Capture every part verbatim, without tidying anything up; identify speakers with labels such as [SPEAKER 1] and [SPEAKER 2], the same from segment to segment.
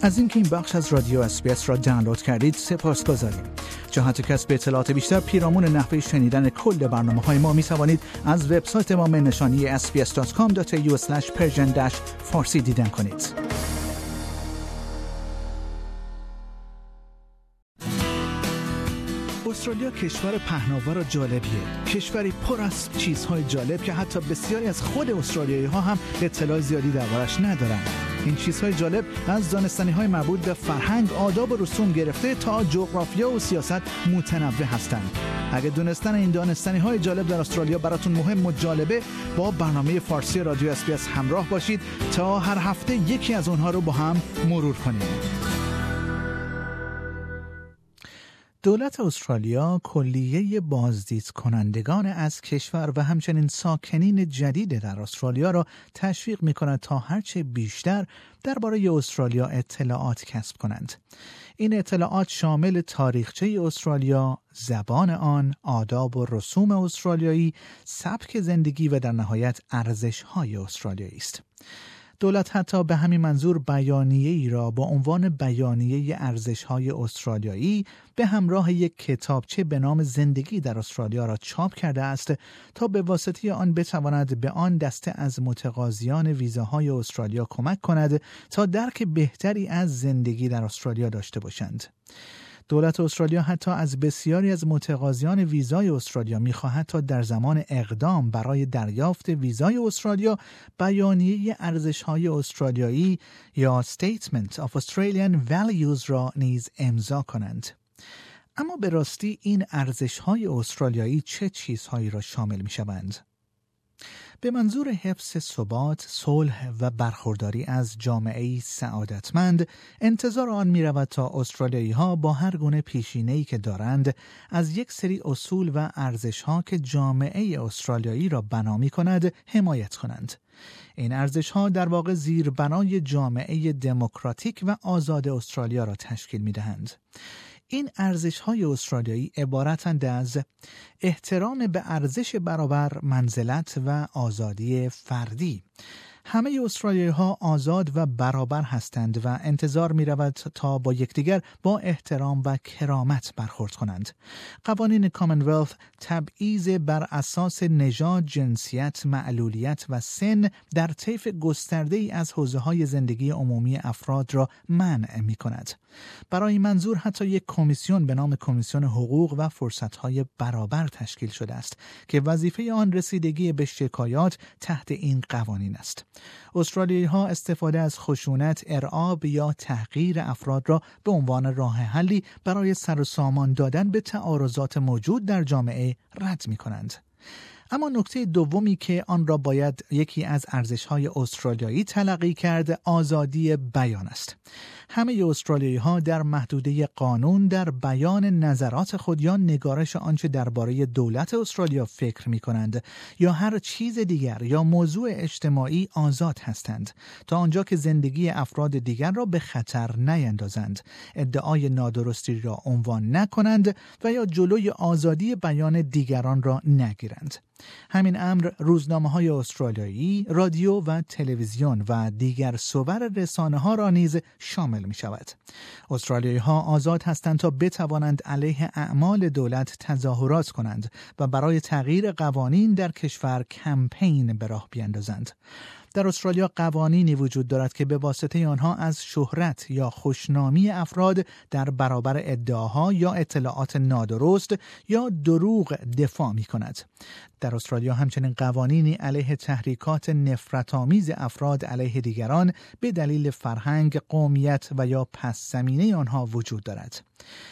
[SPEAKER 1] از اینکه این بخش از رادیو اس بی اس را دانلود کردید سپاسگزاریم. جهت کسب اطلاعات بیشتر پیرامون نحوه شنیدن کل برنامه‌های ما می توانید از وبسایت ما نشانی اس بی اس دات کام دات ای یو اسلش پرژن فارسی دیدن کنید. استرالیا کشور پهناور و جالبیه. کشوری پر از چیزهای جالب که حتی بسیاری از خود استرالیایی‌ها هم اطلاع زیادی دربارش ندارن. این چیزهای جالب از دانستنی‌های مربوط به فرهنگ، آداب و رسوم گرفته تا جغرافیا و سیاست متنوع هستند. اگه دونستن این دانستنی‌های جالب در استرالیا براتون مهم و جالبه، با برنامه فارسی رادیو اس بی اس همراه باشید تا هر هفته یکی از اونها رو با هم مرور کنیم. دولت استرالیا کلیه بازدید کنندگان از کشور و همچنین ساکنین جدید در استرالیا را تشویق می‌کند تا هرچه بیشتر درباره استرالیا اطلاعات کسب کنند. این اطلاعات شامل تاریخچه استرالیا، زبان آن، آداب و رسوم استرالیایی، سبک زندگی و در نهایت ارزش‌های استرالیایی است. دولت حتی به همین منظور بیانیه‌ای را با عنوان بیانیه ارزش‌های استرالیایی به همراه یک کتابچه به نام زندگی در استرالیا را چاپ کرده است تا به واسطه آن بتواند به آن دسته از متقاضیان ویزاهای استرالیا کمک کند تا درک بهتری از زندگی در استرالیا داشته باشند. دولت استرالیا حتی از بسیاری از متقاضیان ویزای استرالیا می‌خواهد تا در زمان اقدام برای دریافت ویزای استرالیا بیانیه ارزش‌های استرالیایی یا Statement of Australian Values را نیز امضا کنند. اما به راستی این ارزش‌های استرالیایی چه چیزهایی را شامل می‌شوند؟ به منظور حفظ ثبات، صلح و برخورداری از جامعه‌ای سعادتمند، انتظار آن می‌رود تا استرالیایی‌ها با هر گونه پیشینه‌ای که دارند از یک سری اصول و ارزش‌ها که جامعه استرالیایی را بنا می‌کند حمایت کنند. این ارزش‌ها در واقع زیربنای جامعه دموکراتیک و آزاد استرالیا را تشکیل می‌دهند. این ارزش‌های استرالیایی عبارتند از احترام به ارزش برابر، منزلت و آزادی فردی. همه استرالیایی‌ها آزاد و برابر هستند و انتظار می‌رود تا با یکدیگر با احترام و کرامت برخورد کنند. قوانین کامنولث تبعیض بر اساس نژاد، جنسیت، معلولیت و سن در طیف گسترده‌ای از حوزه‌های زندگی عمومی افراد را منع می‌کند. برای منظور حتی یک کمیسیون به نام کمیسیون حقوق و فرصت‌های برابر تشکیل شده است که وظیفه آن رسیدگی به شکایات تحت این قوانین است. استرالیایی‌ها استفاده از خشونت، ارعاب یا تحقیر افراد را به عنوان راه حلی برای سر و سامان دادن به تعارضات موجود در جامعه رد می‌کنند. اما نکته دومی که آن را باید یکی از ارزش‌های استرالیایی تلقی کرد، آزادی بیان است. همه استرالیایی‌ها در محدوده قانون در بیان نظرات خود یا نگارش آنچه درباره دولت استرالیا فکر می‌کنند یا هر چیز دیگر یا موضوع اجتماعی آزاد هستند تا آنجا که زندگی افراد دیگر را به خطر نیندازند، ادعای نادرستی را عنوان نکنند و یا جلوی آزادی بیان دیگران را نگیرند. همین امر روزنامه‌های استرالیایی، رادیو و تلویزیون و دیگر صور رسانه‌ها را نیز شامل می‌شود. استرالیایی‌ها آزاد هستند تا بتوانند علیه اعمال دولت تظاهرات کنند و برای تغییر قوانین در کشور کمپین به راه بیندازند. در استرالیا قوانینی وجود دارد که به واسطه آنها از شهرت یا خوشنامی افراد در برابر ادعاها یا اطلاعات نادرست یا دروغ دفاع می کند. در استرالیا همچنین قوانینی علیه تحریکات نفرت‌آمیز افراد علیه دیگران به دلیل فرهنگ، قومیت و یا پس زمینه آنها وجود دارد.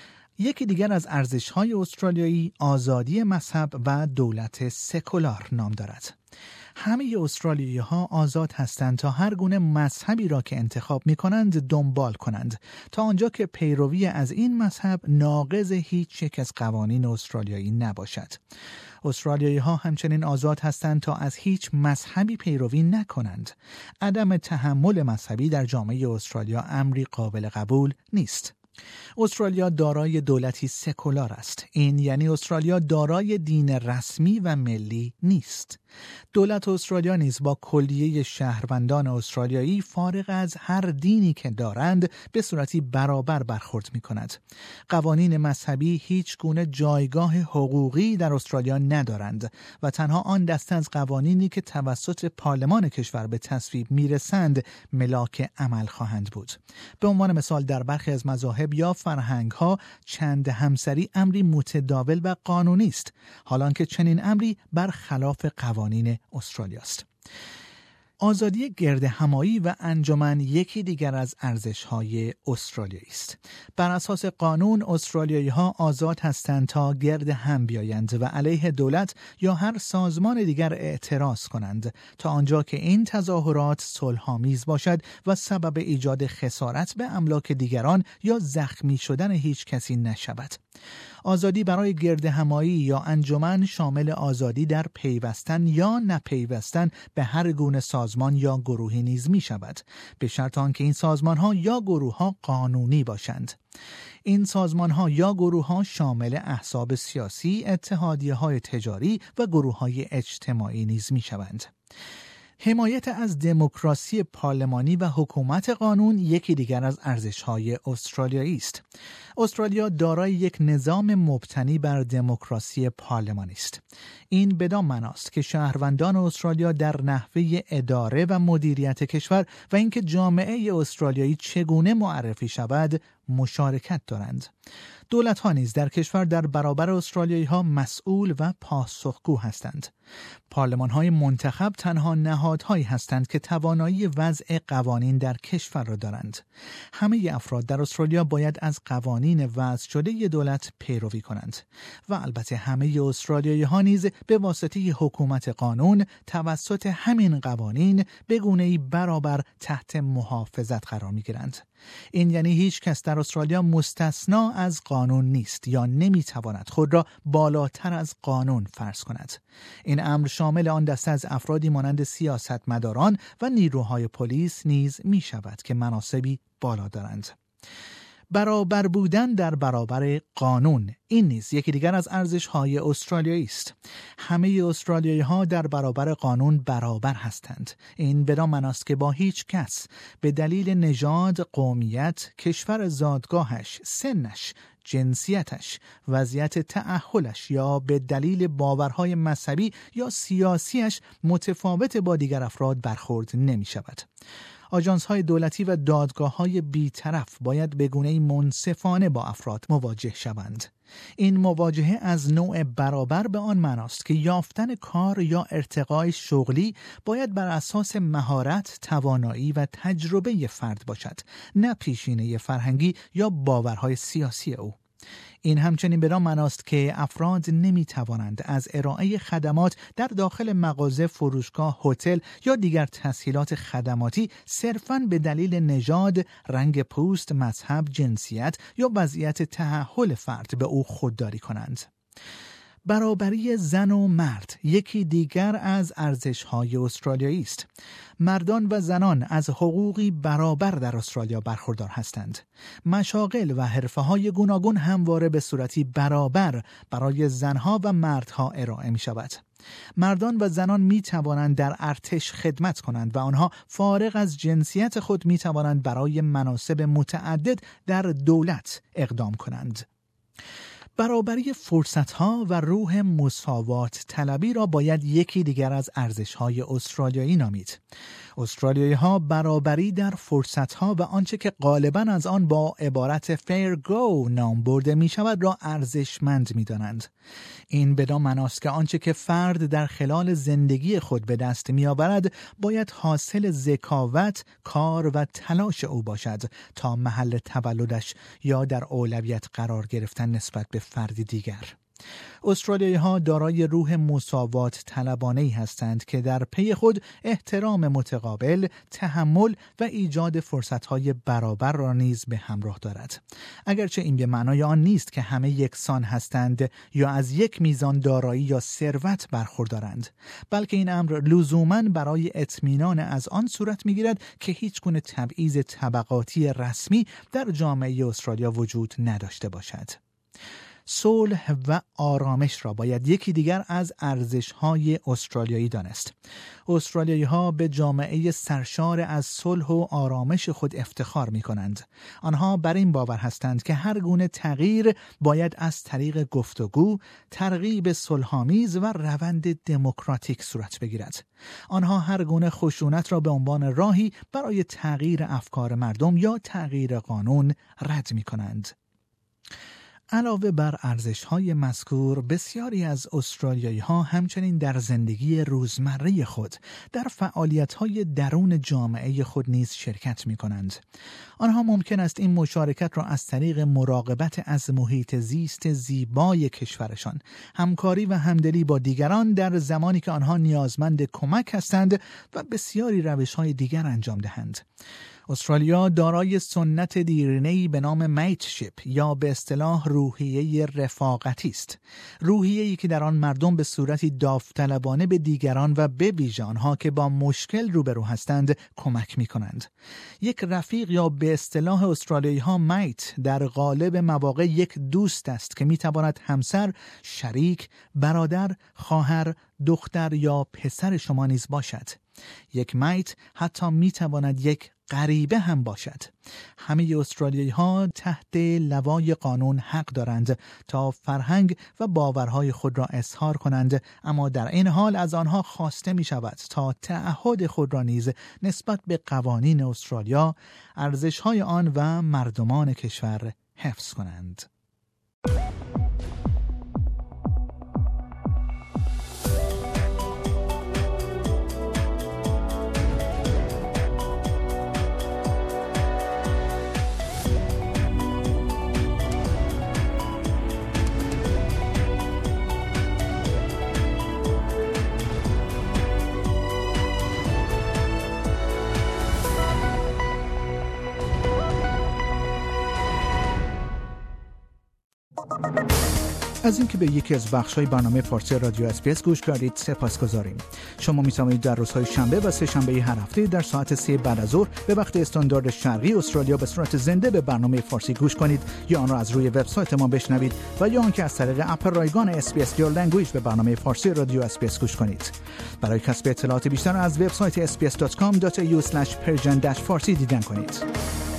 [SPEAKER 1] یکی دیگر از ارزش‌های استرالیایی آزادی مذهب و دولت سکولار نام دارد. همه استرالیایی‌ها آزاد هستند تا هر گونه مذهبی را که انتخاب می‌کنند دنبال کنند تا آنجا که پیروی از این مذهب ناقض هیچ یک از قوانین استرالیایی نباشد. استرالیایی‌ها همچنین آزاد هستند تا از هیچ مذهبی پیروی نکنند. عدم تحمل مذهبی در جامعه استرالیا امری قابل قبول نیست. استرالیا دارای دولتی سکولار است. این یعنی استرالیا دارای دین رسمی و ملی نیست. دولت استرالیا نیز با کلیه شهروندان استرالیایی فارغ از هر دینی که دارند به صورتی برابر برخورد می کند. قوانین مذهبی هیچ گونه جایگاه حقوقی در استرالیا ندارند و تنها آن دسته از قوانینی که توسط پارلمان کشور به تصویب می رسند ملاک عمل خواهند بود. به عنوان مثال در برخی از مذاهب یا فرهنگ ها چند همسری امری متداول و قانونی است، حالان که چنین امری برخلاف قوانین استرالیا است. آزادی گردهمایی و انجمن یکی دیگر از ارزش‌های استرالیایی است. بر اساس قانون استرالیایی‌ها آزاد هستند تا گرد هم بیایند و علیه دولت یا هر سازمان دیگر اعتراض کنند تا آنجا که این تظاهرات صلح‌آمیز باشد و سبب ایجاد خسارت به املاک دیگران یا زخمی شدن هیچ کسی نشود. آزادی برای گردهمایی یا انجمن شامل آزادی در پیوستن یا نپیوستن به هر گونه سازمان یا گروهی نیز می شود، به شرط آنکه این سازمان ها یا گروه ها قانونی باشند. این سازمان ها یا گروه ها شامل احزاب سیاسی، اتحادیه های تجاری و گروه های اجتماعی نیز می شوند. حمایت از دموکراسی پارلمانی و حکومت قانون یکی دیگر از ارزش‌های استرالیایی است. استرالیا دارای یک نظام مبتنی بر دموکراسی پارلمانی است. این بدان معناست که شهروندان استرالیا در نحوه اداره و مدیریت کشور و اینکه جامعه استرالیایی چگونه معرفی شود مشارکت دارند. دولت‌ها نیز در کشور در برابر استرالیایی‌ها مسئول و پاسخگو هستند. پارلمان‌های منتخب تنها نهادهایی هستند که توانایی وضع قوانین در کشور را دارند. همه افراد در استرالیا باید از قوانین وضع شده دولت پیروی کنند و البته همه استرالیایی‌ها نیز به واسطه حکومت قانون توسط همین قوانین به گونه‌ای برابر تحت محافظت قرار می‌گیرند. این یعنی هیچ کس در استرالیا مستثنا از قانون نیست یا نمیتواند خود را بالاتر از قانون فرض کند. این امر شامل آن دسته از افرادی مانند سیاستمداران و نیروهای پلیس نیز می شود که مناصبی بالا دارند. برابر بودن در برابر قانون، این نیز یکی دیگر از ارزش‌های استرالیایی است. همه استرالیایی‌ها در برابر قانون برابر هستند. این بدان معناست که با هیچ کس به دلیل نژاد، قومیت، کشور زادگاهش، سنش، جنسیتش، وضعیت تأهلش یا به دلیل باورهای مذهبی یا سیاسیش متفاوت با دیگر افراد برخورد نمی شود. آژانس‌های دولتی و دادگاه‌های بی‌طرف باید به گونه‌ای منصفانه با افراد مواجه شوند. این مواجهه از نوع برابر به آن معناست که یافتن کار یا ارتقای شغلی باید بر اساس مهارت، توانایی و تجربه فرد باشد، نه پیشینه فرهنگی یا باورهای سیاسی او. این همچنین بدان معناست که افراد نمی توانند از ارائه خدمات در داخل مغازه، فروشگاه، هتل یا دیگر تسهیلات خدماتی صرفاً به دلیل نژاد، رنگ پوست، مذهب، جنسیت یا وضعیت تأهل فرد به او خودداری کنند. برابری زن و مرد یکی دیگر از ارزش‌های استرالیایی است. مردان و زنان از حقوقی برابر در استرالیا برخوردار هستند. مشاغل و حرفه‌های گوناگون همواره به صورتی برابر برای زنها و مردها ارائه می‌شود. مردان و زنان می توانند در ارتش خدمت کنند و آنها فارغ از جنسیت خود می توانند برای مناصب متعدد در دولت اقدام کنند. برابری فرصت‌ها و روح مساوات طلبی را باید یکی دیگر از ارزش‌های استرالیایی نامید. استرالیایی‌ها برابری در فرصت‌ها و آنچه که غالباً از آن با عبارت fair go نام برده می‌شود را ارزشمند می‌دانند. این بدان معناست که آنچه که فرد در خلال زندگی خود به دست می‌آورد باید حاصل ذکاوت، کار و تلاش او باشد تا محل تولدش یا در اولویت قرار گرفتن نسبت به فردی دیگر. استرالیایی‌ها دارای روح مساوات طلبانه‌ای هستند که در پی خود احترام متقابل، تحمل و ایجاد فرصت‌های برابر را نیز به همراه دارد. اگرچه این به معنای آن نیست که همه یکسان هستند یا از یک میزان دارایی یا ثروت برخوردارند، بلکه این امر لزوماً برای اطمینان از آن صورت می‌گیرد که هیچ گونه تبعیض طبقاتی رسمی در جامعه استرالیا وجود نداشته باشد. صلح و آرامش را باید یکی دیگر از ارزش‌های استرالیایی دانست. استرالیایی‌ها به جامعه سرشار از صلح و آرامش خود افتخار می‌کنند. آنها بر این باور هستند که هر گونه تغییر باید از طریق گفتگو، ترغیب صلح‌آمیز و روند دموکراتیک صورت بگیرد. آنها هر گونه خشونت را به عنوان راهی برای تغییر افکار مردم یا تغییر قانون رد می‌کنند. علاوه بر ارزش‌های مذکور، بسیاری از استرالیایی‌ها همچنین در زندگی روزمره خود در فعالیت‌های درون جامعه خود نیز شرکت می‌کنند. آنها ممکن است این مشارکت را از طریق مراقبت از محیط زیست زیبای کشورشان، همکاری و همدلی با دیگران در زمانی که آنها نیازمند کمک هستند و بسیاری روش‌های دیگر انجام دهند. استرالیا دارای سنت دیرینه‌ای به نام میتشیپ یا به اصطلاح روحیه رفاقتی است. روحیه‌ای که در آن مردم به صورتی داوطلبانه به دیگران و به ویژه آنها که با مشکل روبرو هستند کمک می‌کنند. یک رفیق یا به اصطلاح استرالیایی‌ها میت در قالب مواقع یک دوست است که می‌تواند همسر، شریک، برادر، خواهر، دختر یا پسر شما نیز باشد. یک میت حتی می‌تواند یک غریبه هم باشد. همه استرالیایی‌ها تحت لوای قانون حق دارند تا فرهنگ و باورهای خود را اظهار کنند، اما در این حال از آنها خواسته می شود تا تعهد خود را نیز نسبت به قوانین استرالیا، ارزش‌های آن و مردمان کشور حفظ کنند. از اینکه به یکی از بخش‌های برنامه فارسی رادیو اس‌بی‌اس گوش کردید سپاسگزاریم. شما می‌توانید در روزهای شنبه و سه شنبه هر هفته در ساعت سه بعد از ظهر به وقت استاندارد شرقی استرالیا به صورت زنده به برنامه فارسی گوش کنید یا آن را از روی وبسایت ما بشنوید و یا آنکه از طریق اپ رایگان اس‌بی‌اس Your Language به برنامه فارسی رادیو اس‌بی‌اس گوش کنید. برای کسب اطلاعات بیشتر از وبسایت اس بی اس دات کام دات ای یو اسلش پرژن فارسی دیدن کنید.